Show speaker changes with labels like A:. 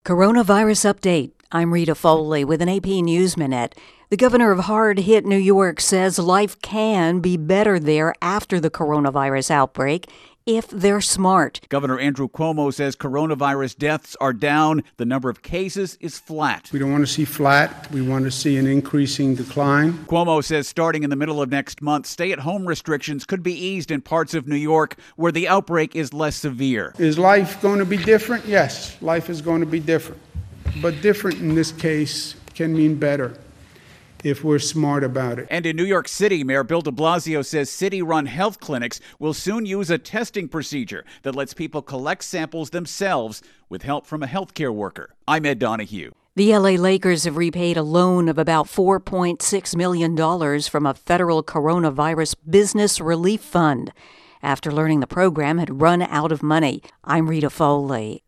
A: Coronavirus update. I'm Rita Foley with an AP News Minute. The governor of hard-hit New York says life can be better there after the coronavirus outbreak if they're smart.
B: Governor Andrew Cuomo says coronavirus deaths are down. The number of cases is flat.
C: We don't want to see flat. We want to see an increasing decline.
B: Cuomo says starting in the middle of next month, stay-at-home restrictions could be eased in parts of New York where the outbreak is less severe.
C: Is life going to be different? Yes, life is going to be different. But different in this case can mean better if we're smart about it.
B: And in New York City, Mayor Bill de Blasio says city-run health clinics will soon use a testing procedure that lets people collect samples themselves with help from a healthcare worker. I'm Ed Donahue.
A: The LA Lakers have repaid a loan of about $4.6 million from a federal coronavirus business relief fund after learning the program had run out of money. I'm Rita Foley.